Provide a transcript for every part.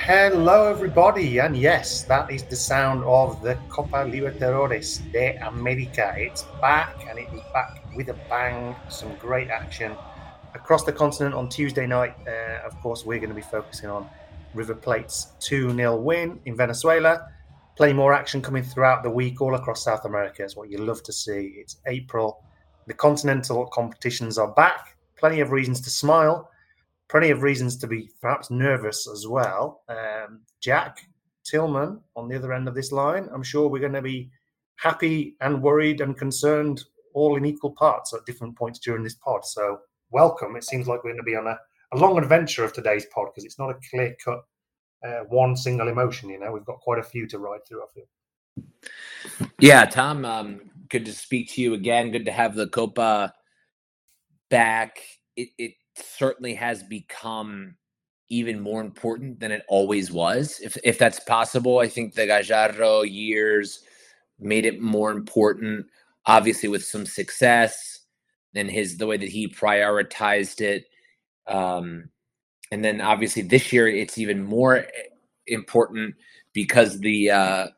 Hello, everybody, and yes, that is the sound of the Copa Libertadores de America. It's back, and it is back with a bang. Some great action across the continent on Tuesday night. Of course, we're going to be focusing on River Plate's 2-0 win in Venezuela. Plenty more action coming throughout the week all across South America. It's what you love to see. It's April. The continental competitions are back. Plenty of reasons to smile. Plenty of reasons to be perhaps nervous as well. Jack Tillman on the other end of this line. I'm sure we're going to be happy and worried and concerned all in equal parts at different points during this pod. So welcome. It seems like we're going to be on a long adventure of today's pod because it's not a clear-cut one single emotion. You know, we've got quite a few to ride through, I feel. Yeah, Tom, good to speak to you again. Good to have the Copa back. It certainly has become even more important than it always was. If that's possible, I think the Gallardo years made it more important, obviously with some success and the way that he prioritized it. And then obviously this year it's even more important because the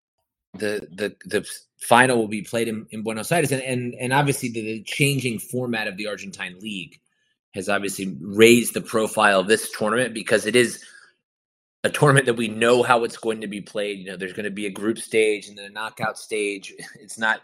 final will be played in Buenos Aires, and obviously the changing format of the Argentine League has obviously raised the profile of this tournament because it is a tournament that we know how it's going to be played. You know, there's going to be a group stage and then a knockout stage. It's not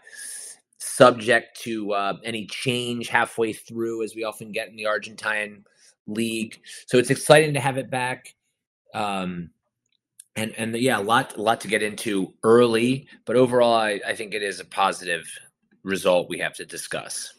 subject to any change halfway through, as we often get in the Argentine League. So it's exciting to have it back. And yeah, a lot to get into early, but overall, I think it is a positive result we have to discuss.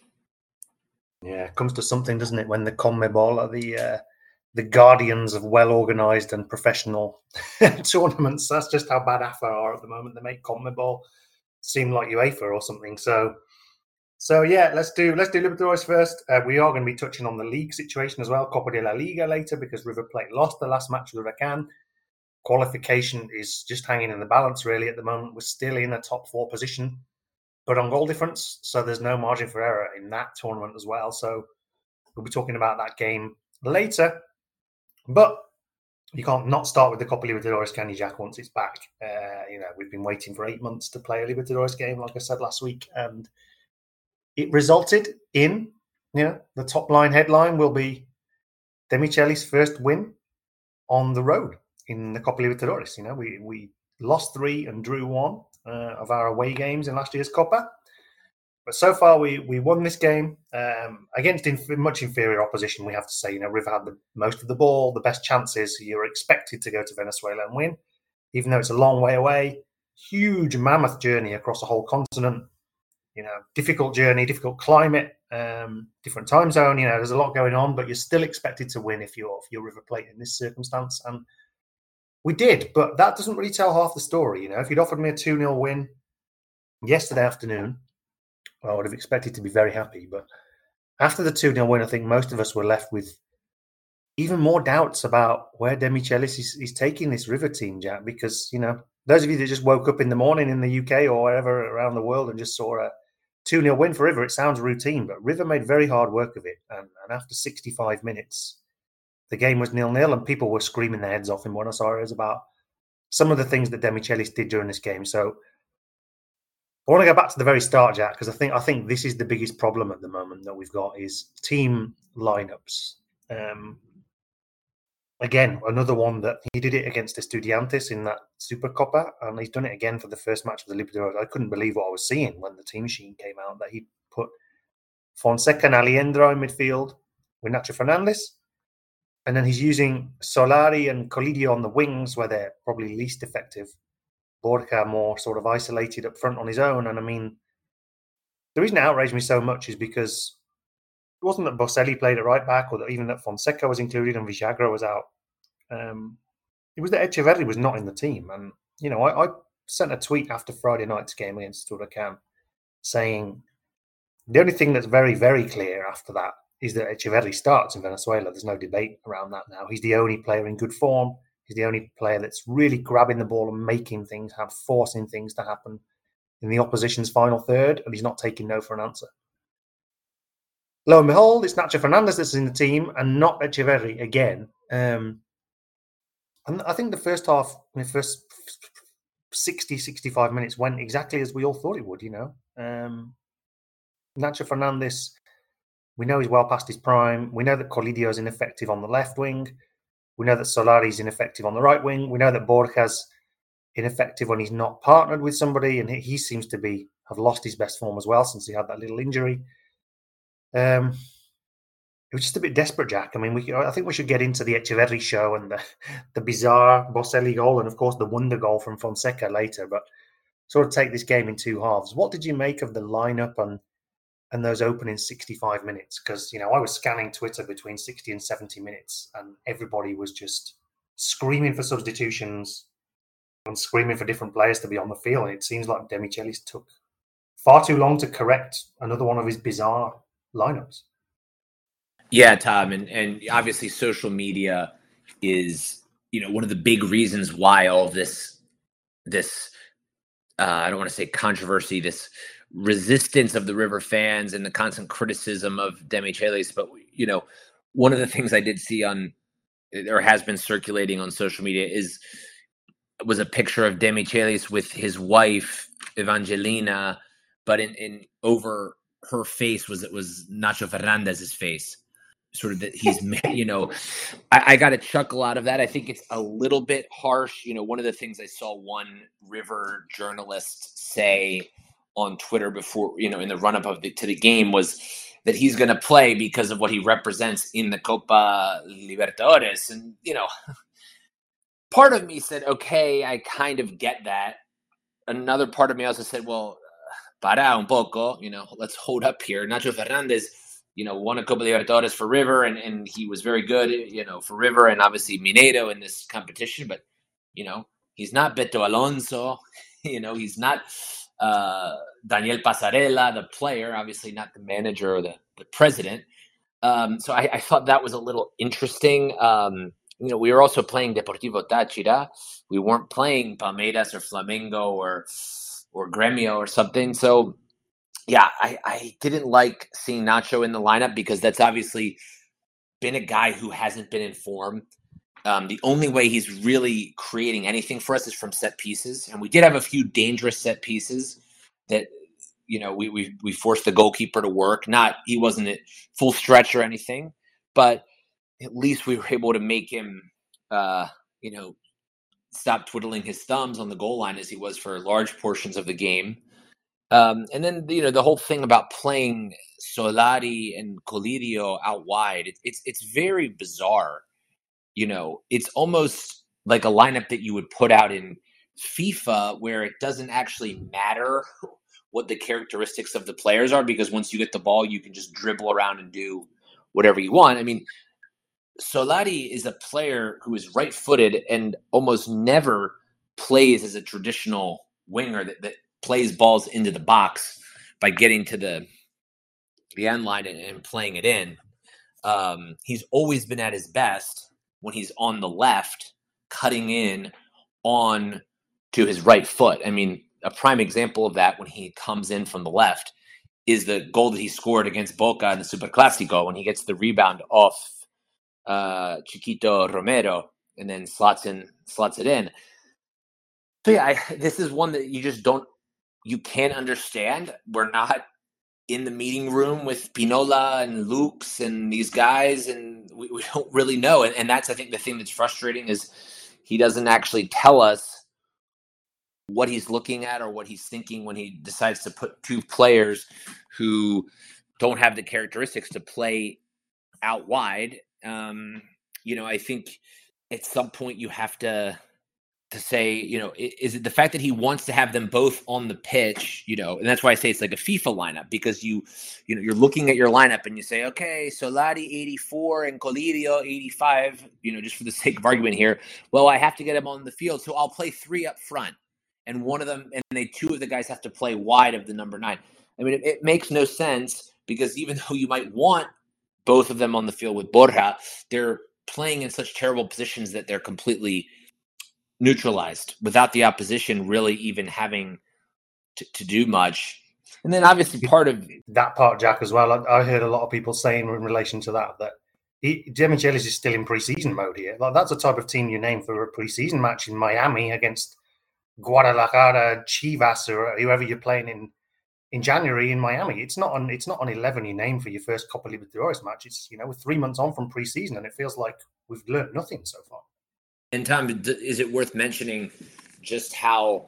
Yeah, it comes to something, doesn't it, when the CONMEBOL are the guardians of well-organised and professional tournaments. That's just how bad AFA are at the moment. They make CONMEBOL seem like UEFA or something. So yeah, let's do Libertadores first. We are going to be touching on the league situation as well, Copa de la Liga later, because River Plate lost the last match with Huracan. Qualification is just hanging in the balance, really, at the moment. We're still in a top 4 position, but on goal difference, so there's no margin for error in that tournament as well. So we'll be talking about that game later. But you can't not start with the Copa Libertadores, can you, Jack, once it's back? We've been waiting for 8 months to play a Libertadores game, like I said last week, and it resulted in, the top line headline will be De Micheli's first win on the road in the Copa Libertadores. We lost 3 and drew 1 of our away games in last year's Copa. But so far, we won this game against much inferior opposition, we have to say. River had the most of the ball, the best chances. You're expected to go to Venezuela and win, even though it's a long way away. Huge, mammoth journey across the whole continent. Difficult journey, difficult climate, different time zone. There's a lot going on, but you're still expected to win if you're River Plate in this circumstance. And we did, but that doesn't really tell half the story. If you'd offered me a 2-0 win yesterday afternoon, I would have expected to be very happy. But after the 2-0 win, I think most of us were left with even more doubts about where De Michelis is taking this River team, Jack, because, those of you that just woke up in the morning in the UK or wherever around the world and just saw a 2-0 win for River, it sounds routine, but River made very hard work of it. And after 65 minutes, the game was 0-0 and people were screaming their heads off in Buenos Aires about some of the things that De Michelis did during this game. So I want to go back to the very start, Jack, because I think this is the biggest problem at the moment that we've got is team lineups. Again, another one that he did it against Estudiantes in that Supercopa, and he's done it again for the first match of the Libertadores. I couldn't believe what I was seeing when the team sheet came out, that he put Fonseca and Aliendro in midfield with Nacho Fernandez. And then he's using Solari and Colidio on the wings where they're probably least effective. Borja more sort of isolated up front on his own. And I mean, the reason it outraged me so much is because it wasn't that Boselli played at right back or that even that Fonseca was included and Villagra was out. It was that Echeverri was not in the team. And, I sent a tweet after Friday night's game against Huracan saying the only thing that's very, very clear after that is that Echeverri starts in Venezuela. There's no debate around that now. He's the only player in good form. He's the only player that's really grabbing the ball and making things happen, forcing things to happen in the opposition's final third, and he's not taking no for an answer. Lo and behold, it's Nacho Fernandez that's in the team and not Echeverri again. And I think the first half, the first 60, 65 minutes went exactly as we all thought it would, Nacho Fernandes, we know he's well past his prime. We know that Colidio is ineffective on the left wing. We know that Solari is ineffective on the right wing. We know that Borja's ineffective when he's not partnered with somebody, and he seems to have lost his best form as well since he had that little injury. It was just a bit desperate, Jack. I mean, I think we should get into the Echeverri show and the bizarre Boselli goal, and of course the wonder goal from Fonseca later. But sort of take this game in two halves. What did you make of the lineup and those opening 65 minutes? Because I was scanning Twitter between 60 and 70 minutes, and everybody was just screaming for substitutions and screaming for different players to be on the field. And it seems like Demichelis took far too long to correct another one of his bizarre lineups. Yeah, Tom, and obviously social media is one of the big reasons why all of this I don't want to say controversy, this resistance of the River fans and the constant criticism of Demichelis. But one of the things I did see or has been circulating on social media was a picture of Demichelis with his wife Evangelina, but in over her face was Nacho Fernandez's face. Sort of that he's, I got a chuckle out of that. I think it's a little bit harsh. One of the things I saw one River journalist say on Twitter before, in the run up to the game was that he's going to play because of what he represents in the Copa Libertadores. And, part of me said, okay, I kind of get that. Another part of me also said, well, para un poco, let's hold up here. Nacho Fernandez, won a Copa Libertadores for River, and he was very good, for River and obviously Mineiro in this competition. But, he's not Beto Alonso. He's not Daniel Passarella, the player, obviously not the manager or the president. So I thought that was a little interesting. We were also playing Deportivo Táchira. We weren't playing Palmeiras or Flamengo or Gremio or something. So, yeah, I didn't like seeing Nacho in the lineup because that's obviously been a guy who hasn't been in form. The only way he's really creating anything for us is from set pieces. And we did have a few dangerous set pieces that, we forced the goalkeeper to work. He wasn't at full stretch or anything, but at least we were able to make him, stop twiddling his thumbs on the goal line as he was for large portions of the game. And then, the whole thing about playing Solari and Colidio out wide, it's very bizarre. It's almost like a lineup that you would put out in FIFA where it doesn't actually matter what the characteristics of the players are, because once you get the ball, you can just dribble around and do whatever you want. I mean, Solari is a player who is right-footed and almost never plays as a traditional winger that plays balls into the box by getting to the end line and playing it in. He's always been at his best when he's on the left, cutting in on to his right foot. I mean, a prime example of that when he comes in from the left is the goal that he scored against Boca in the Superclásico when he gets the rebound off Chiquito Romero and then slots it in. So yeah, this is one that you can't understand. We're not in the meeting room with Pinola and Lux and these guys, and we don't really know. And that's, I think, the thing that's frustrating is he doesn't actually tell us what he's looking at or what he's thinking when he decides to put two players who don't have the characteristics to play out wide. I think at some point you have to say, is it the fact that he wants to have them both on the pitch, and that's why I say it's like a FIFA lineup, because you're looking at your lineup and you say, okay, Solari 84 and Colidio 85, just for the sake of argument here. Well, I have to get them on the field, so I'll play three up front, and two of the guys have to play wide of the number 9. I mean, it makes no sense, because even though you might want both of them on the field with Borja, they're playing in such terrible positions that they're completely neutralized without the opposition really even having to do much. And then obviously part of that part, Jack, as well, I heard a lot of people saying in relation to that Demichelis is still in preseason mode here. Like, that's the type of team you name for a preseason match in Miami against Guadalajara, Chivas, or whoever you're playing in January in Miami. It's not on 11 you name for your first Copa Libertadores match. It's, we're 3 months on from preseason, and it feels like we've learned nothing so far. And Tom, is it worth mentioning just how,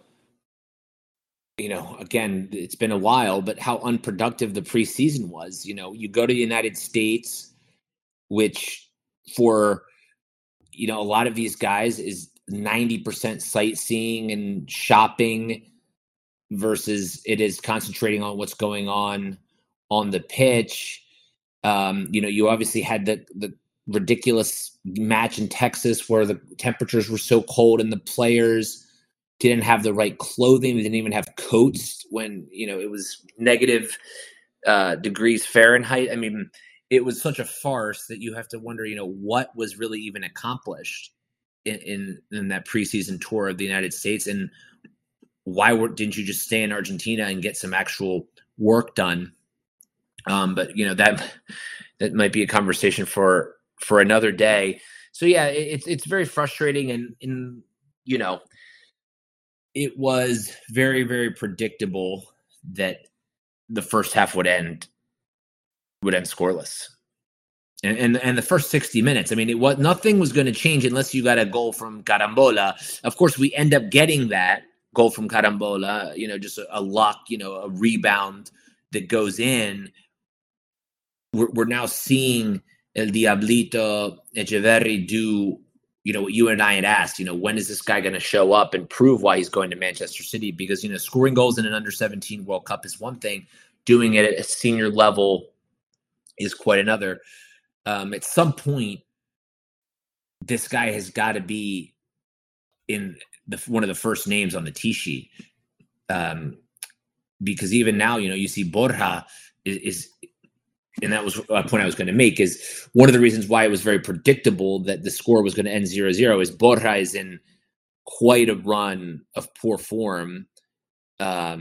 again, it's been a while, but how unproductive the preseason was? You go to the United States, which for, a lot of these guys is 90% sightseeing and shopping versus it is concentrating on what's going on the pitch. You obviously had the ridiculous match in Texas where the temperatures were so cold and the players didn't have the right clothing. They didn't even have coats when, it was negative degrees Fahrenheit. I mean, it was such a farce that you have to wonder, what was really even accomplished in that preseason tour of the United States, and why didn't you just stay in Argentina and get some actual work done? But that might be a conversation for another day. So yeah, it's very frustrating, and it was very, very predictable that the first half would end scoreless. And the first 60 minutes, I mean, nothing was going to change unless you got a goal from Carambola. Of course, we end up getting that goal from Carambola, just a luck, a rebound that goes in. We're now seeing El Diablito Echeverri do, what you and I had asked, when is this guy going to show up and prove why he's going to Manchester City? Because, scoring goals in an under-17 World Cup is one thing. Doing it at a senior level is quite another. At some point, this guy has got to be in one of the first names on the tee sheet, because even now, you see Borja is, and that was a point I was going to make, is one of the reasons why it was very predictable that the score was going to end 0-0 is Borja is in quite a run of poor form. I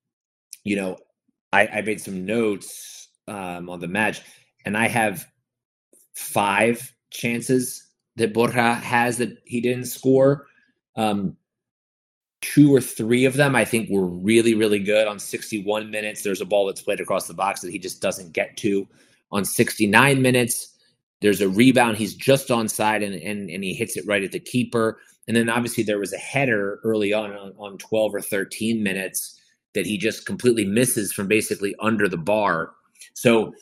made some notes on the match, and I have 5 chances that Borja has that he didn't score. 2 or 3 of them I think were really, really good. On 61 minutes, there's a ball that's played across the box that he just doesn't get to. On 69 minutes, there's a rebound. He's just onside and he hits it right at the keeper. And then obviously there was a header early on 12 or 13 minutes that he just completely misses from basically under the bar. So,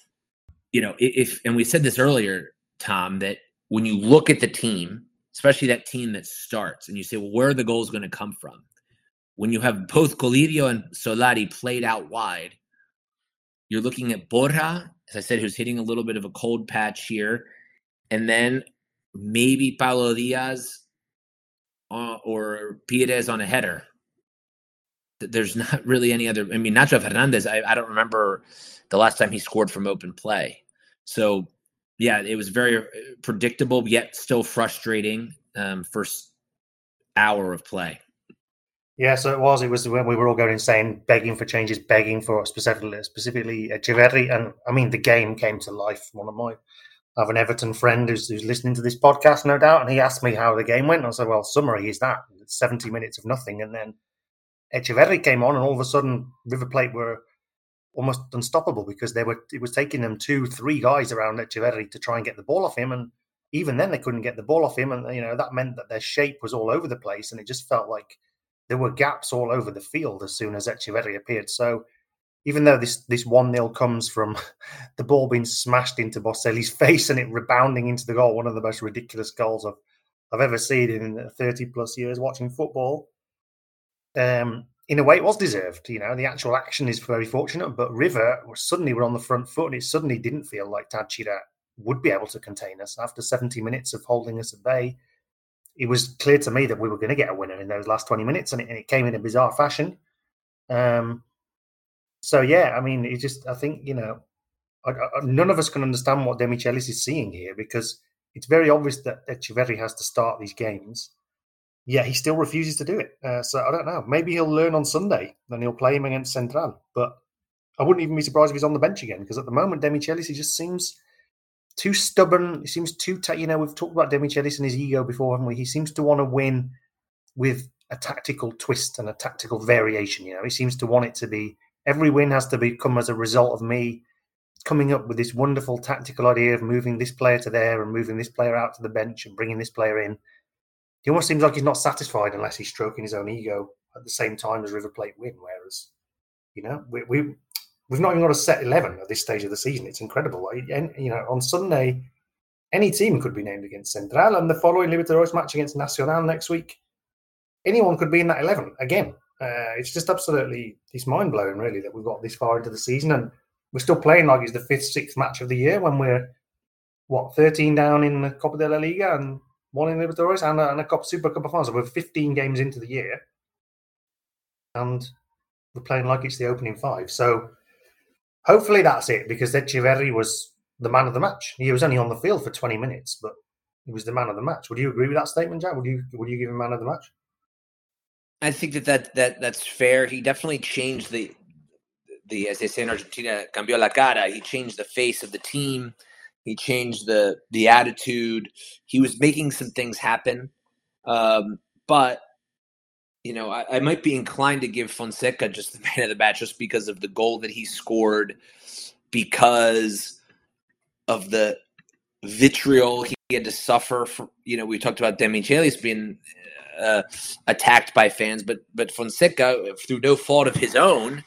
and we said this earlier, Tom, that when you look at the team, especially that team that starts, and you say, well, where are the goals going to come from? When you have both Colidio and Solari played out wide, you're looking at Borja, as I said, who's hitting a little bit of a cold patch here, and then maybe Paulo Diaz or Pires on a header. There's not really any other. I mean, Nacho Fernandez, I don't remember the last time he scored from open play. So, yeah, it was very predictable, yet still frustrating first hour of play. Yeah, so it was when we were all going insane, begging for changes, begging for specifically Echeverri. And I mean, the game came to life. I have an Everton friend who's listening to this podcast, no doubt, and he asked me how the game went. And I said, well, summary is that. It's 70 minutes of nothing. And then Echeverri came on, and all of a sudden, River Plate were almost unstoppable because it was taking them 2-3 guys around Echeverri to try and get the ball off him. And even then, they couldn't get the ball off him. And, that meant that their shape was all over the place. And it just felt like there were gaps all over the field as soon as Echeverri appeared. So even though this 1-0 comes from the ball being smashed into Boselli's face and it rebounding into the goal, one of the most ridiculous goals I've ever seen in 30 plus years watching football, in a way it was deserved. The actual action is very fortunate, but River suddenly were on the front foot, and it suddenly didn't feel like Táchira would be able to contain us. After 70 minutes of holding us at bay, it was clear to me that we were going to get a winner in those last 20 minutes, and it came in a bizarre fashion. So, yeah, I mean, I think, none of us can understand what Demichelis is seeing here, because it's very obvious that Echeverri has to start these games. Yeah, he still refuses to do it. So I don't know. Maybe he'll learn on Sunday, and he'll play him against Central. But I wouldn't even be surprised if he's on the bench again, because at the moment, Demichelis, he just seems too stubborn. He seems too, we've talked about Demichelis and his ego before, haven't we? He seems to want to win with a tactical twist and a tactical variation. He seems to want it to be, every win has to come as a result of me coming up with this wonderful tactical idea of moving this player to there and moving this player out to the bench and bringing this player in. He almost seems like he's not satisfied unless he's stroking his own ego at the same time as River Plate win. Whereas, we've not even got a set 11 at this stage of the season. It's incredible. On Sunday, any team could be named against Central, and the following Libertadores match against Nacional next week, anyone could be in that 11 again. It's just absolutely, it's mind-blowing, really, that we've got this far into the season, and we're still playing like it's the 5th, 6th match of the year when we're, 13 down in the Copa de la Liga and 1 in Libertadores and a Super Cup of France. So we're 15 games into the year, and we're playing like it's the opening 5. So hopefully that's it, because Etcheverry was the man of the match. He was only on the field for 20 minutes, but he was the man of the match. Would you agree with that statement, Jack? Would you give him man of the match? I think that's fair. He definitely changed the as they say in Argentina, cambió la cara. He changed the face of the team. He changed the attitude. He was making some things happen. But I might be inclined to give Fonseca just the man of the match just because of the goal that he scored, because of the vitriol he had to suffer. We talked about Demichelis being attacked by fans, but Fonseca, through no fault of his own,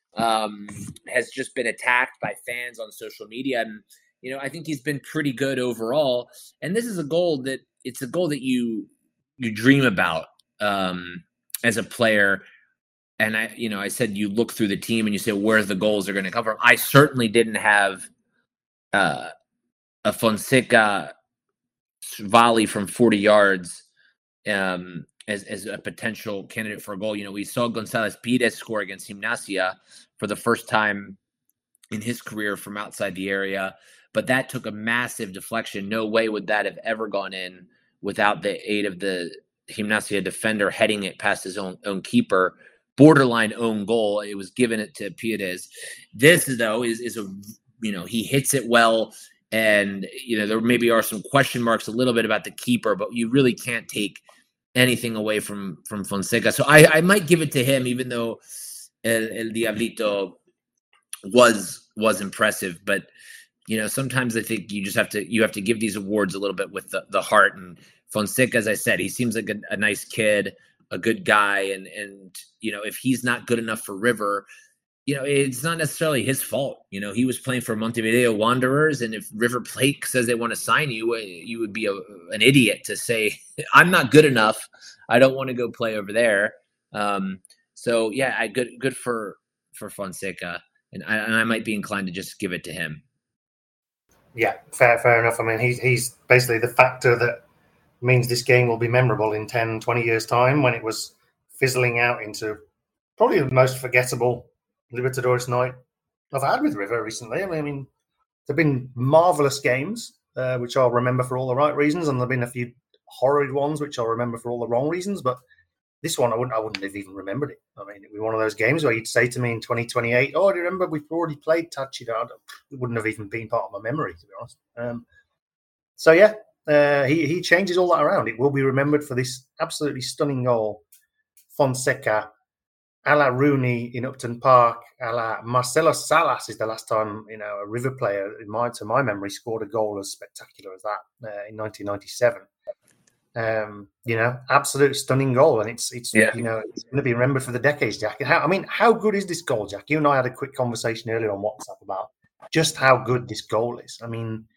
has just been attacked by fans on social media. And, I think he's been pretty good overall. And this is a goal that you dream about as a player. And I said, you look through the team and you say, where's the goals are going to come from? I certainly didn't have a Fonseca volley from 40 yards as a potential candidate for a goal. We saw González Pires score against Gimnasia for the first time in his career from outside the area, but that took a massive deflection. No way would that have ever gone in without the aid of the Gimnasia defender heading it past his own keeper. Borderline own goal. It was given it to Pires. This, though, is a he hits it well. And, there maybe are some question marks a little bit about the keeper, but you really can't take anything away from Fonseca. So I might give it to him, even though El Diablito was impressive. But, sometimes I think you have to give these awards a little bit with the heart. And Fonseca, as I said, he seems like a nice kid, a good guy. And if he's not good enough for River, it's not necessarily his fault. He was playing for Montevideo Wanderers, and if River Plate says they want to sign you, you would be an idiot to say, I'm not good enough. I don't want to go play over there. So yeah, good for Fonseca, and I might be inclined to just give it to him. Yeah, fair enough. I mean, he's basically the factor that means this game will be memorable in 10, 20 years' time, when it was fizzling out into probably the most forgettable Libertadores night I've had with River recently. I mean, there have been marvellous games, which I'll remember for all the right reasons, and there have been a few horrid ones, which I'll remember for all the wrong reasons. But this one, I wouldn't have even remembered it. I mean, it'd be one of those games where you'd say to me in 2028, "Oh, do you remember we've already played Táchira?" It wouldn't have even been part of my memory, to be honest. So yeah, he changes all that around. It will be remembered for this absolutely stunning goal. Fonseca, a la Rooney in Upton Park, a la Marcelo Salas is the last time a River player, to my memory, scored a goal as spectacular as that in 1997. Absolute stunning goal, and it's it's going to be remembered for the decades, Jack. How good is this goal, Jack? You and I had a quick conversation earlier on WhatsApp about just how good this goal is. I mean,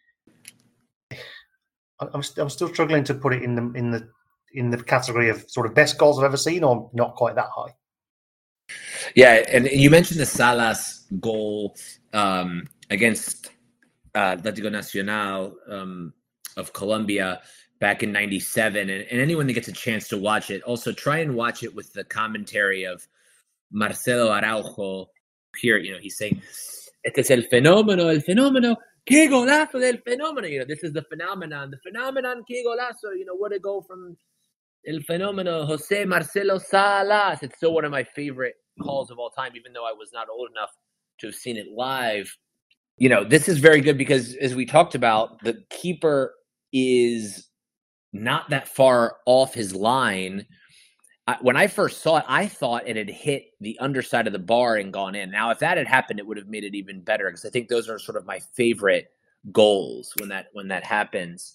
I'm still struggling to put it in the category of sort of best goals I've ever seen, or not quite that high. Yeah, and you mentioned the Salas goal against Atlético Nacional of Colombia back in '97, and anyone that gets a chance to watch it, also try and watch it with the commentary of Marcelo Araujo. Here, he's saying, "Este es el fenómeno, qué golazo del fenómeno." This is the phenomenon, qué golazo. What a goal from El Fenómeno, Jose Marcelo Salas. It's still one of my favorite calls of all time, even though I was not old enough to have seen it live. This is very good because, as we talked about, the keeper is not that far off his line. When I first saw it, I thought it had hit the underside of the bar and gone in. Now, if that had happened, it would have made it even better because I think those are sort of my favorite goals when that happens.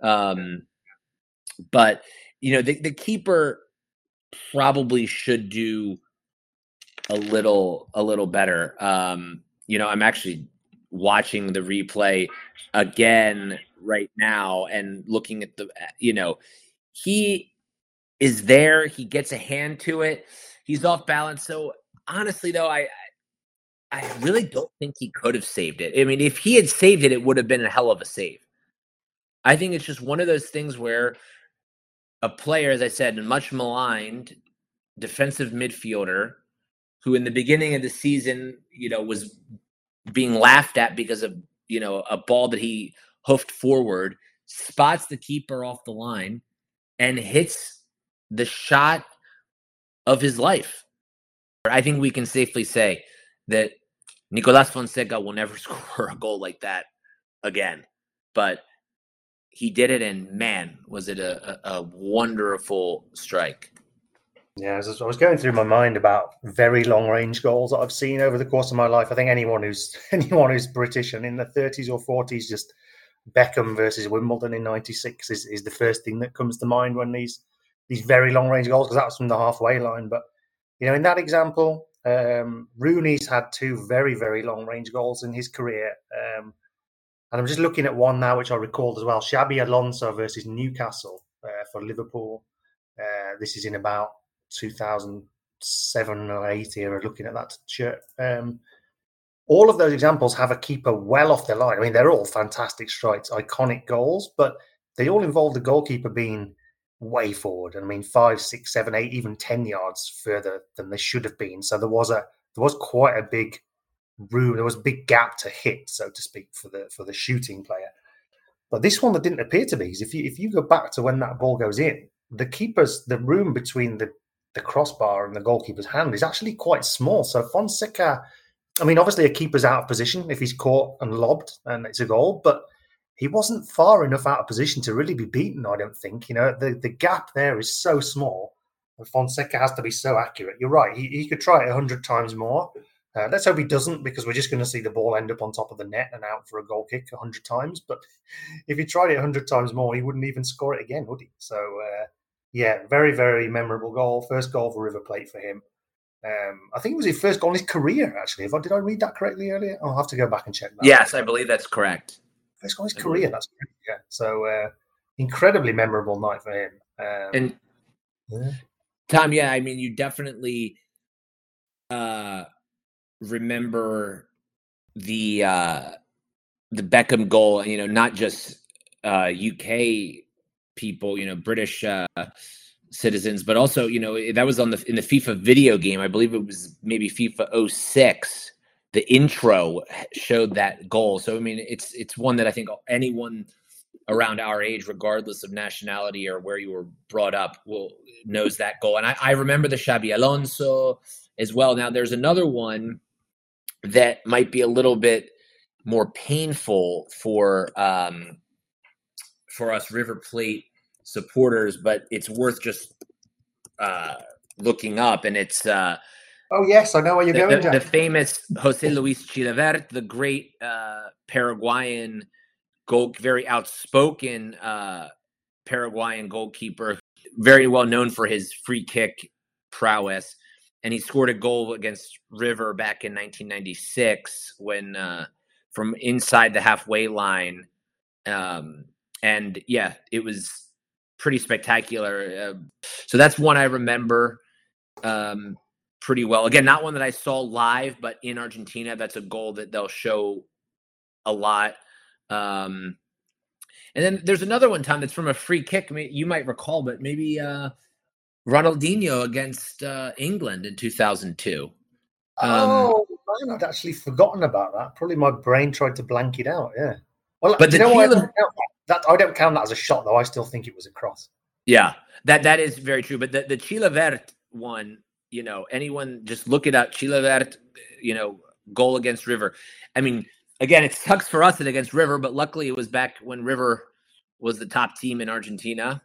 But the keeper probably should do a little better. I'm actually watching the replay again right now and looking at he is there. He gets a hand to it. He's off balance. So honestly, though, I really don't think he could have saved it. I mean, if he had saved it, it would have been a hell of a save. I think it's just one of those things where a player, as I said, a much maligned defensive midfielder who in the beginning of the season, was being laughed at because of, a ball that he hoofed forward, spots the keeper off the line and hits the shot of his life. I think we can safely say that Nicolas Fonseca will never score a goal like that again. But he did it, and man, was it a wonderful strike. Yeah, I was going through my mind about very long-range goals that I've seen over the course of my life. I think anyone who's British and in the 30s or 40s, just Beckham versus Wimbledon in '96 is the first thing that comes to mind when these very long-range goals, because that was from the halfway line. But in that example, Rooney's had two very, very long-range goals in his career. And I'm just looking at one now, which I recalled as well. Xabi Alonso versus Newcastle for Liverpool. This is in about 2007 or 8 era, looking at that shirt. All of those examples have a keeper well off their line. I mean, they're all fantastic strikes, iconic goals, but they all involve the goalkeeper being way forward. I mean, 5, 6, 7, 8, even 10 yards further than they should have been. So there was quite a big room. There was a big gap to hit, so to speak, for the shooting player. But this one that didn't appear to be is if you go back to when that ball goes in, the room between the crossbar and the goalkeeper's hand is actually quite small. So Fonseca, I mean, obviously a keeper's out of position if he's caught and lobbed and it's a goal, but he wasn't far enough out of position to really be beaten, I don't think. The gap there is so small, and Fonseca has to be so accurate. You're right. He could try it 100 times more. Let's hope he doesn't, because we're just going to see the ball end up on top of the net and out for a goal kick 100 times. But if he tried it 100 times more, he wouldn't even score it again, would he? So, yeah, very, very memorable goal. First goal for River Plate for him. I think it was his first goal in his career, actually. Did I read that correctly earlier? I'll have to go back and check that. Yes, I believe that's correct. First goal in his career, that's great. Yeah. So, incredibly memorable night for him. And yeah. Tom, I mean, you definitely remember the Beckham goal, not just UK people, British citizens, but also, that was in the FIFA video game. I believe it was maybe FIFA 06. The intro showed that goal. So, I mean, it's one that I think anyone around our age, regardless of nationality or where you were brought up, knows that goal. And I remember the Xabi Alonso as well. Now, there's another one that might be a little bit more painful for us River Plate supporters, but it's worth just looking up. And it's oh yes, I know where you're going. The famous José Luis Chilavert, the great Paraguayan very outspoken Paraguayan goalkeeper, very well known for his free kick prowess. And he scored a goal against River back in 1996 when from inside the halfway line. And yeah, it was pretty spectacular. So that's one I remember pretty well. Again, not one that I saw live, but in Argentina, that's a goal that they'll show a lot. And then there's another one, Tom, that's from a free kick. You might recall, but maybe Ronaldinho against England in 2002. Man, I'd actually forgotten about that. Probably my brain tried to blank it out. Yeah. Well, but I don't count that as a shot, though. I still think it was a cross. Yeah, that is very true. But the Chilavert one, anyone just look it up. Chilavert, goal against River. I mean, again, it sucks for us and against River, but luckily it was back when River was the top team in Argentina.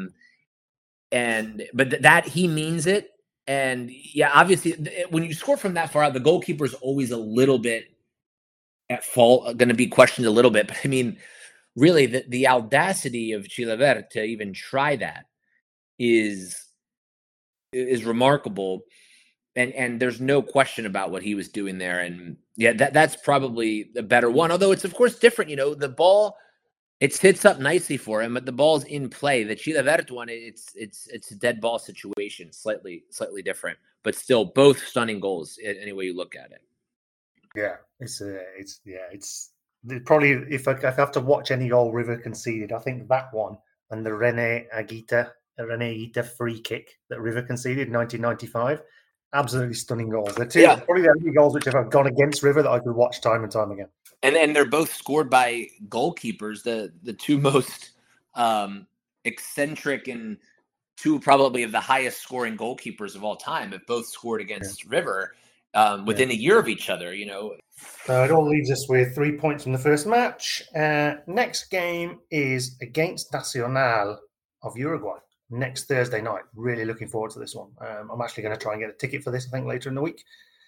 But that he means it. And yeah, obviously when you score from that far out, the goalkeeper is always a little bit at fault, going to be questioned a little bit. But I mean, really the audacity of Chilavert to even try that is remarkable. And there's no question about what he was doing there. And yeah, that's probably the better one. Although it's of course different, the ball, it sits up nicely for him, but the ball's in play. The Chilavert one, it's a dead ball situation, slightly different, but still both stunning goals any way you look at it. Yeah, it's probably if I have to watch any goal River conceded, I think that one and the Rene Higuita free kick that River conceded in 1995, absolutely stunning goals. They're probably the only goals which have gone against River that I could watch time and time again. And they're both scored by goalkeepers, the two most eccentric and two probably of the highest scoring goalkeepers of all time have both scored against River within a year of each other, So it all leaves us with 3 points from the first match. Next game is against Nacional of Uruguay next Thursday night. Really looking forward to this one. I'm actually going to try and get a ticket for this, I think, later in the week.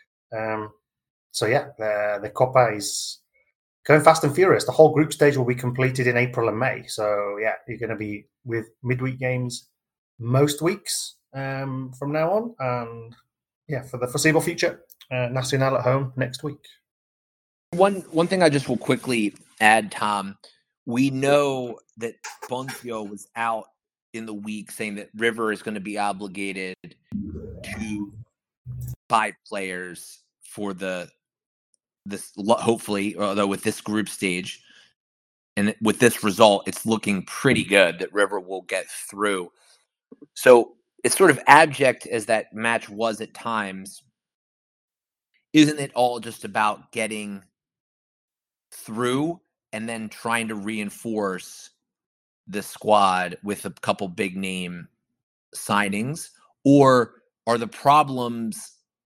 The Copa is going fast and furious. The whole group stage will be completed in April and May. So, yeah, you're going to be with midweek games most weeks from now on. And, yeah, for the foreseeable future, Nacional at home next week. One thing I just will quickly add, Tom, we know that Ponzio was out in the week saying that River is going to be obligated to buy players for this hopefully, although with this group stage and with this result, it's looking pretty good that River will get through. So it's sort of abject as that match was at times. Isn't it all just about getting through and then trying to reinforce the squad with a couple big name signings? Or are the problems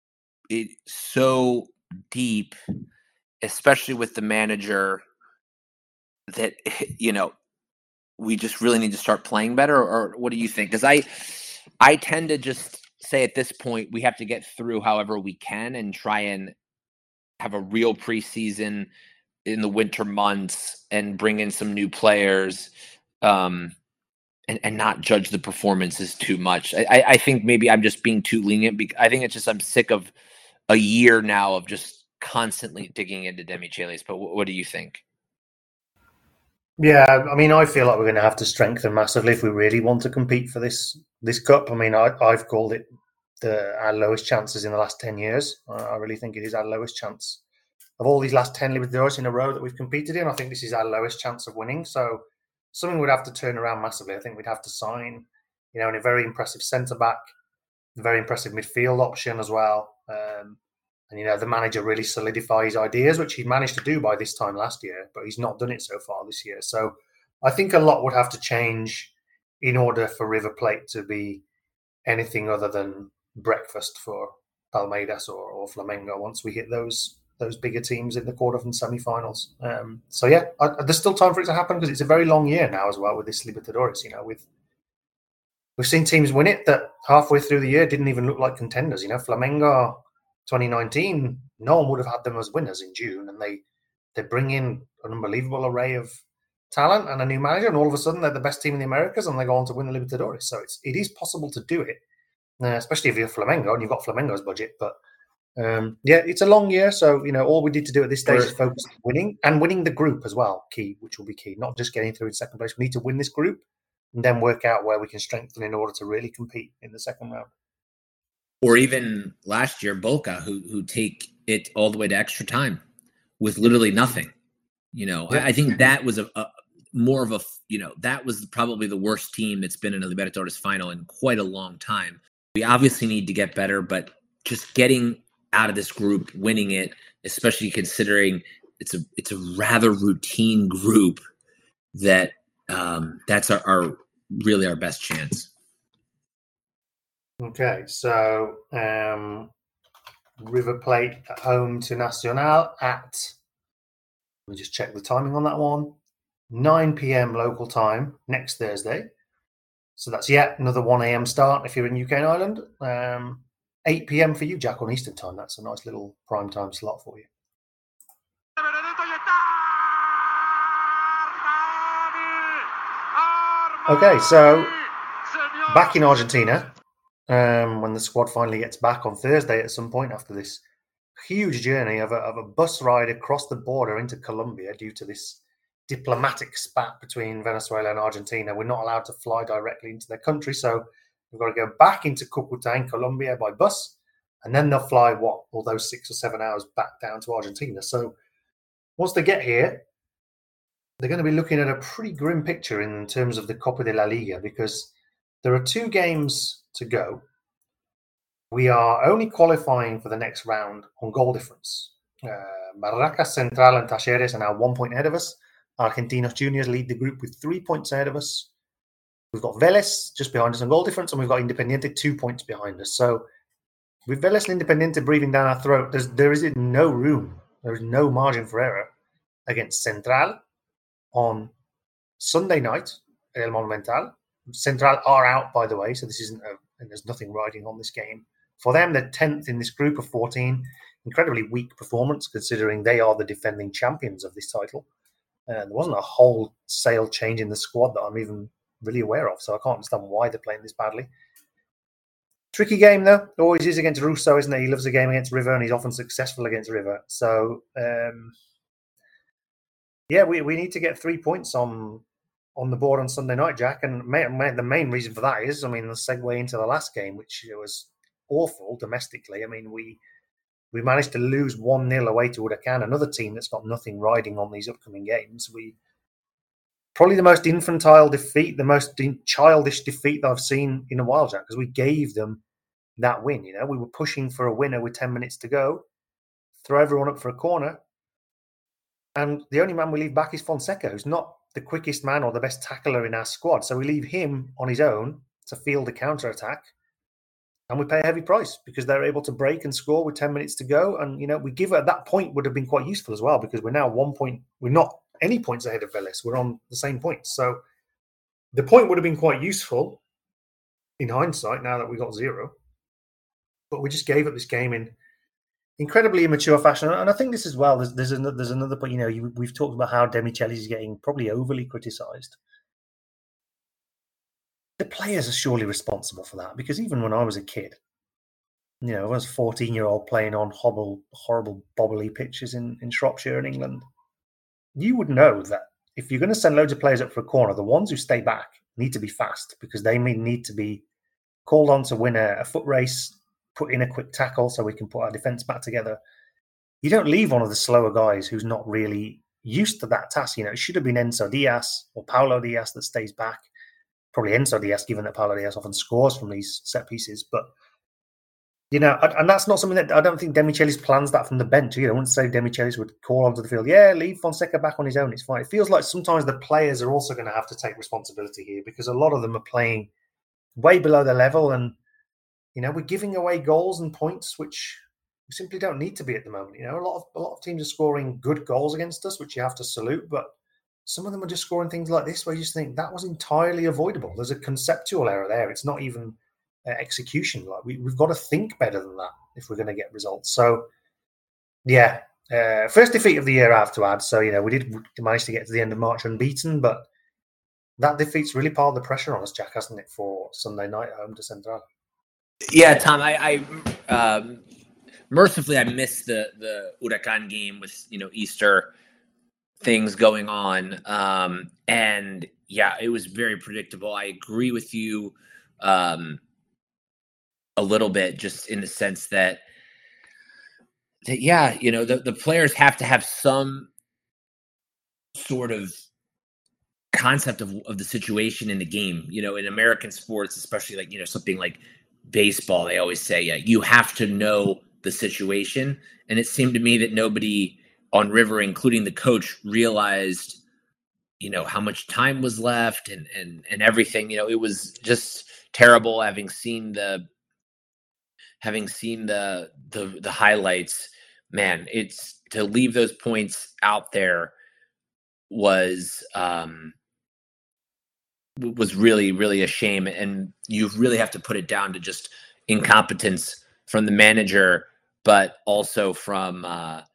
so deep, especially with the manager, that we just really need to start playing better? Or what do you think? Because I tend to just say at this point we have to get through however we can and try and have a real preseason in the winter months and bring in some new players and not judge the performances too much. I think maybe I'm just being too lenient. I think it's just I'm sick of a year now of just constantly digging into Demichelis. But what do you think? Yeah, I mean, I feel like we're going to have to strengthen massively if we really want to compete for this cup. I mean, I've called it our lowest chances in the last 10 years. I really think it is our lowest chance. Of all these last 10 Libertadores in a row that we've competed in, I think this is our lowest chance of winning. So something would have to turn around massively. I think we'd have to sign, a very impressive centre-back, a very impressive midfield option as well. And, the manager really solidify his ideas, which he managed to do by this time last year, but he's not done it so far this year. So I think a lot would have to change in order for River Plate to be anything other than breakfast for Palmeiras or Flamengo once we hit those bigger teams in the quarters and semi-finals. There's still time for it to happen because it's a very long year now as well with this Libertadores. We've seen teams win it that halfway through the year didn't even look like contenders. Flamengo 2019, no one would have had them as winners in June, and they bring in an unbelievable array of talent and a new manager, and all of a sudden they're the best team in the Americas and they go on to win the Libertadores. So it is possible to do it, especially if you're Flamengo and you've got Flamengo's budget. But it's a long year, so all we need to do at this stage is focus on winning the group as well, which will be key. Not just getting through in second place. We need to win this group and then work out where we can strengthen in order to really compete in the second round. Or even last year, Boca, who take it all the way to extra time with literally nothing. I think that was more of a that was probably the worst team that's been in a Libertadores final in quite a long time. We obviously need to get better, but just getting out of this group, winning it, especially considering it's a rather routine group, that's our really our best chance. Okay, so River Plate at home to Nacional at Let me just check the timing on that one. 9 p.m. local time next Thursday. So that's yet another 1 a.m. start if you're in UK and Ireland. 8 p.m. for you, Jack, on Eastern time. That's a nice little prime time slot for you. Okay, so back in Argentina, when the squad finally gets back on Thursday at some point after this huge journey of a bus ride across the border into Colombia due to this diplomatic spat between Venezuela and Argentina. We're not allowed to fly directly into their country, so we've got to go back into Cucuta in Colombia by bus, and then they'll fly, all those 6 or 7 hours back down to Argentina. So once they get here, they're going to be looking at a pretty grim picture in terms of the Copa de la Liga, because there are 2 games to go. We are only qualifying for the next round on goal difference. Barracas Central and Talleres are now 1 point ahead of us. Argentinos Juniors lead the group with 3 points ahead of us. We've got Vélez just behind us on goal difference, and we've got Independiente 2 points behind us. So with Vélez and Independiente breathing down our throat, there is no room. There is no margin for error against Central on Sunday night at El Monumental. Central are out, by the way, so this isn't and there's nothing riding on this game. For them, they're 10th in this group of 14. Incredibly weak performance, considering they are the defending champions of this title. There wasn't a wholesale change in the squad that I'm even really aware of, so I can't understand why they're playing this badly. Tricky game, though. It always is against Russo, isn't it? He loves a game against River, and he's often successful against River. So, we need to get 3 points on the board on Sunday night, Jack. And the main reason for that is, the segue into the last game, which was awful domestically. We managed to lose 1-0 away to Huracan, another team that's got nothing riding on these upcoming games. Probably the most infantile defeat, the most childish defeat that I've seen in a while, Jack, because we gave them that win. We were pushing for a winner with 10 minutes to go, throw everyone up for a corner, and the only man we leave back is Fonseca, who's not the quickest man or the best tackler in our squad. So we leave him on his own to field the counter-attack, and we pay a heavy price because they're able to break and score with 10 minutes to go. And, we give it at that point would have been quite useful as well, because we're now 1 point. We're not any points ahead of Vélez. We're on the same points. So the point would have been quite useful in hindsight now that we got 0. But we just gave up this game in incredibly immature fashion. And I think this as well, there's another point. We've talked about how Demichelis is getting probably overly criticised. The players are surely responsible for that, because even when I was a kid, I was a 14-year-old playing on horrible bobbly pitches in Shropshire in England. You would know that if you're going to send loads of players up for a corner, the ones who stay back need to be fast, because they may need to be called on to win a foot race, put in a quick tackle so we can put our defence back together. You don't leave one of the slower guys who's not really used to that task. It should have been Enzo Diaz or Paulo Diaz that stays back. Probably Enzo Diaz, given that Paulo Diaz often scores from these set pieces. But, and that's not something that I don't think Demichelis plans that from the bench. I wouldn't say Demichelis would call onto the field, leave Fonseca back on his own, it's fine. It feels like sometimes the players are also going to have to take responsibility here, because a lot of them are playing way below their level, and, we're giving away goals and points, which we simply don't need to be at the moment. A lot of teams are scoring good goals against us, which you have to salute, but some of them are just scoring things like this where you just think that was entirely avoidable. There's a conceptual error there. It's not even execution. Like we've got to think better than that if we're going to get results. So, first defeat of the year, I have to add. So, we did manage to get to the end of March unbeaten, but that defeat's really piled the pressure on us, Jack, hasn't it, for Sunday night at home to Central? Yeah, Tom, I mercifully I missed the Huracan game with Easter things going on, and it was very predictable. I agree with you a little bit, just in the sense that the players have to have some sort of concept of the situation in the game. In American sports, especially like something like baseball, they always say you have to know the situation, and it seemed to me that nobody on River, including the coach, realized how much time was left and everything. It was just terrible. Having seen the highlights, man, it's to leave those points out there was really, really a shame. And you really have to put it down to just incompetence from the manager, but also from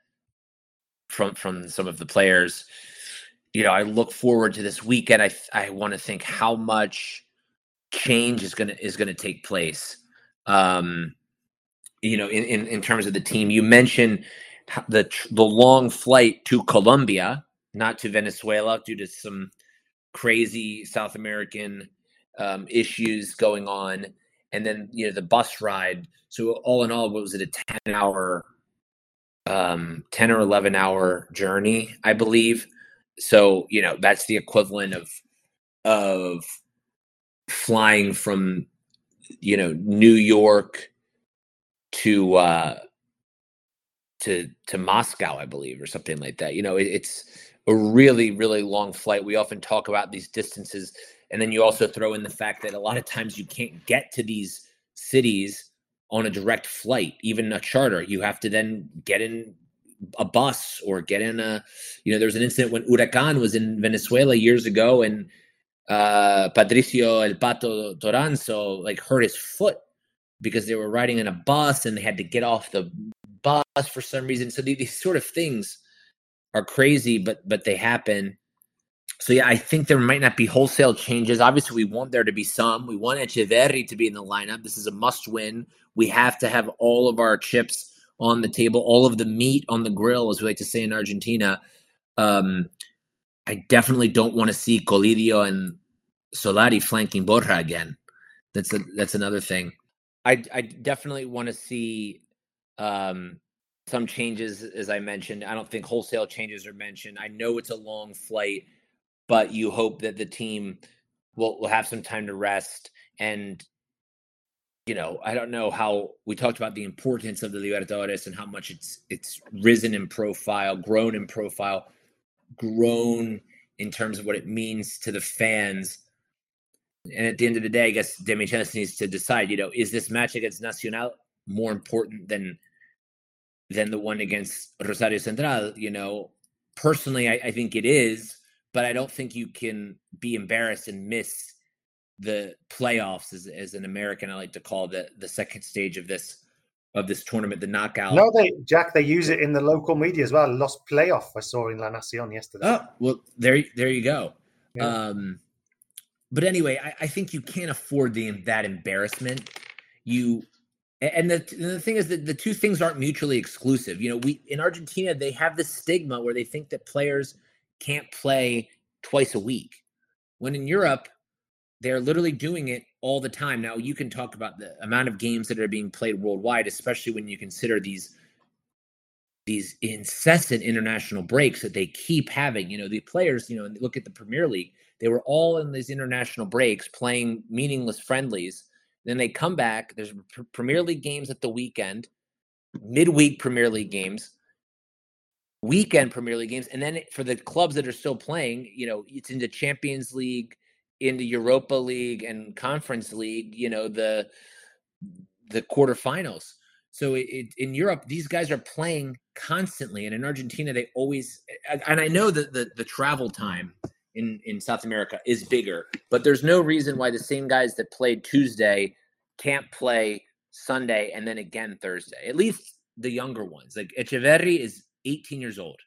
some of the players. I look forward to this weekend. I want to think how much change is gonna take place. In terms of the team, you mentioned the long flight to Colombia, not to Venezuela, due to some crazy South American issues going on, and then the bus ride. So all in all, what was it, a 10 or 11 hour journey, I believe. So that's the equivalent of flying from New York to Moscow, I believe, or something like that. It's a really, really long flight. We often talk about these distances, and then you also throw in the fact that a lot of times you can't get to these cities on a direct flight, even a charter. You have to then get in a bus or get in a, there was an incident when Huracan was in Venezuela years ago, and Patricio El Pato Toranzo hurt his foot because they were riding in a bus and they had to get off the bus for some reason. So these sort of things are crazy, but they happen. So I think there might not be wholesale changes. Obviously, we want there to be some. We want Echeverri to be in the lineup. This is a must-win. We have to have all of our chips on the table, all of the meat on the grill, as we like to say in Argentina. I definitely don't want to see Colidio and Solari flanking Borja again. That's another thing. I definitely want to see some changes, as I mentioned. I don't think wholesale changes are mentioned. I know it's a long flight, but you hope that the team will have some time to rest. And I don't know how we talked about the importance of the Libertadores and how much it's risen in profile, grown in profile, grown in terms of what it means to the fans. And at the end of the day, I guess De Michelis needs to decide, is this match against Nacional more important than the one against Rosario Central? Personally, I think it is, but I don't think you can be embarrassed and miss the playoffs, as an American I like to call the second stage of this tournament, the knockout. No, they use it in the local media as well. Lost playoff, I saw in La Nación yesterday. Oh, well, there you go. Yeah. But anyway, I think you can't afford that embarrassment. And the thing is that the two things aren't mutually exclusive. We in Argentina, they have this stigma where they think that players can't play twice a week, when in Europe they're literally doing it all the time. Now, you can talk about the amount of games that are being played worldwide, especially when you consider these incessant international breaks that they keep having. The players, look at the Premier League. They were all in these international breaks playing meaningless friendlies. Then they come back. There's Premier League games at the weekend, midweek Premier League games, weekend Premier League games. And then for the clubs that are still playing, it's in the Champions League, in the Europa League and Conference League, the quarterfinals. So in Europe, these guys are playing constantly. And in Argentina, they always, and I know that the travel time in South America is bigger, but there's no reason why the same guys that played Tuesday can't play Sunday and then again Thursday. At least the younger ones. Like Echeverri is 18 years old.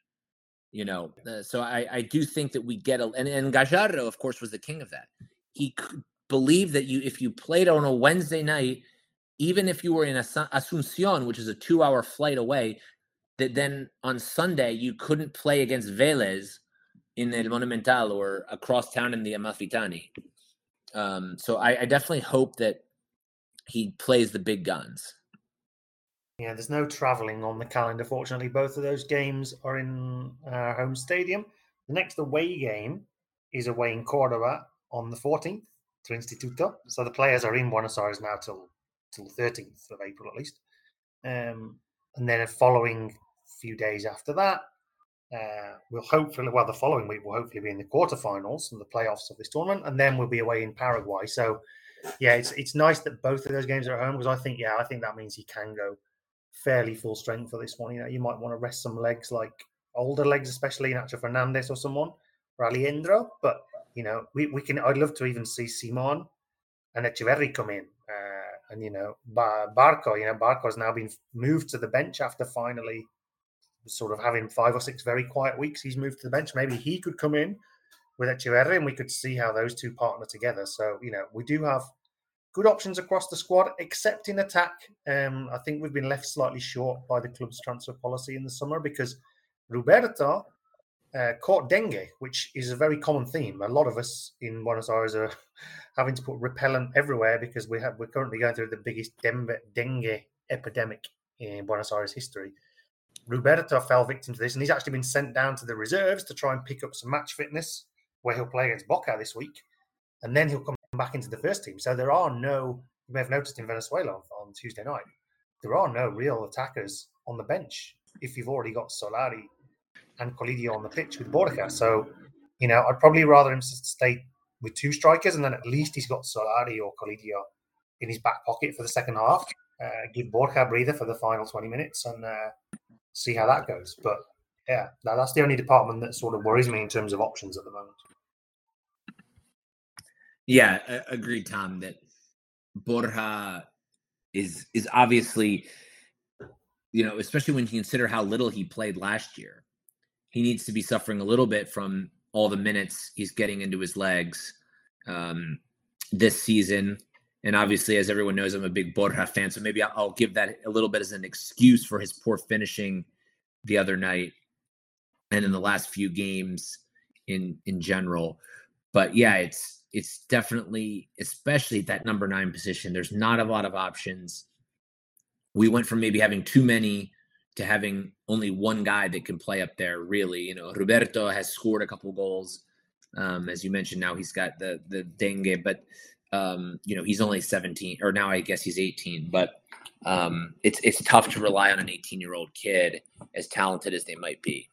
So I do think that we get and Gallardo, of course, was the king of that. He believed that if you played on a Wednesday night, even if you were in Asunción, which is a 2-hour flight away, that then on Sunday you couldn't play against Vélez in El Monumental or across town in the Amalfitani. So I definitely hope that he plays the big guns. Yeah, there's no travelling on the calendar, fortunately. Both of those games are in our home stadium. The next away game is away in Cordoba on the 14th to Instituto. So the players are in Buenos Aires now till the 13th of April at least. And then the following few days after that, the following week we'll hopefully be in the quarterfinals and the playoffs of this tournament, and then we'll be away in Paraguay. So yeah, it's nice that both of those games are at home, because I think that means he can go fairly full strength for this one. You might want to rest some legs, like older legs, especially Nacho Fernandez or someone, or Aliendro. But we can. I'd love to even see Simon and Echeverri come in, and Barco. Barco's now been moved to the bench after finally sort of having 5 or 6 very quiet weeks. He's moved to the bench. Maybe he could come in with Echeverri, and we could see how those two partner together. So we do have good options across the squad, except in attack. I think we've been left slightly short by the club's transfer policy in the summer because Roberto caught dengue, which is a very common theme. A lot of us in Buenos Aires are having to put repellent everywhere because we're currently going through the biggest dengue epidemic in Buenos Aires history. Roberto fell victim to this, and he's actually been sent down to the reserves to try and pick up some match fitness, where he'll play against Boca this week, and then he'll come back into the first team. So there are no, you may have noticed in Venezuela on Tuesday night, there are no real attackers on the bench if you've already got Solari and Colidio on the pitch with Borja. So, I'd probably rather him stay with 2 strikers, and then at least he's got Solari or Colidio in his back pocket for the second half. Give Borja a breather for the final 20 minutes and see how that goes. But yeah, that's the only department that sort of worries me in terms of options at the moment. Yeah, agreed, Tom, that Borja is obviously, especially when you consider how little he played last year, he needs to be suffering a little bit from all the minutes he's getting into his legs this season. And obviously, as everyone knows, I'm a big Borja fan, so maybe I'll give that a little bit as an excuse for his poor finishing the other night and in the last few games in general. But yeah, it's definitely, especially that number 9 position, there's not a lot of options. We went from maybe having too many to having only one guy that can play up there, really. Roberto has scored a couple goals. As you mentioned, now he's got the dengue, but, he's only 17, or now I guess he's 18. But it's tough to rely on an 18-year-old kid, as talented as they might be.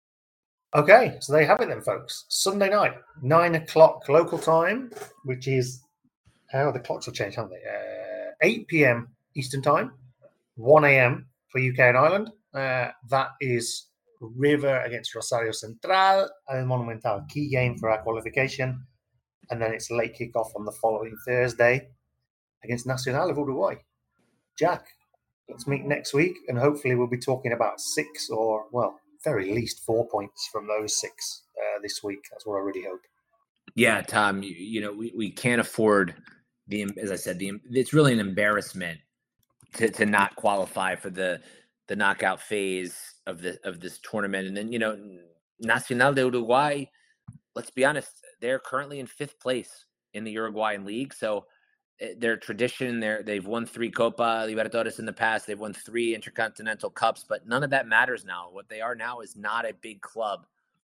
Okay, so there you have it then, folks. Sunday night, 9 o'clock local time, which is, the clocks have changed, haven't they? 8 p.m. Eastern time, 1 a.m. for UK and Ireland. That is River against Rosario Central, El Monumental, key game for our qualification. And then it's late kickoff on the following Thursday against Nacional of Uruguay. Jack, let's meet next week, and hopefully we'll be talking about 6 or, well, very least 4 points from those 6 this week. That's what I really hope. Yeah, Tom, we can't afford as I said, it's really an embarrassment to not qualify for the knockout phase of this tournament. And then, Nacional de Uruguay, let's be honest, they're currently in 5th place in the Uruguayan league. So their tradition, they've won 3 Copa Libertadores in the past. They've won 3 Intercontinental Cups, but none of that matters now. What they are now is not a big club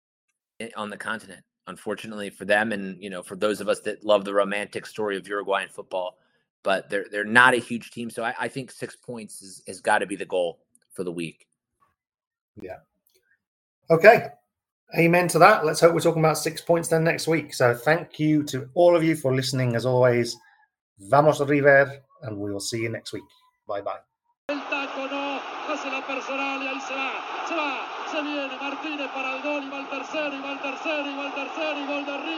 on the continent, unfortunately for them. And, for those of us that love the romantic story of Uruguayan football, but they're not a huge team. So I think 6 points has got to be the goal for the week. Yeah. Okay. Amen to that. Let's hope we're talking about 6 points then next week. So thank you to all of you for listening as always. Vamos River, and we will see you next week. Bye-bye. El taco no, hace la personal y ahí se viene Martínez para el gol, y va el tercero, y va el tercero, y va el tercero, y gol de River.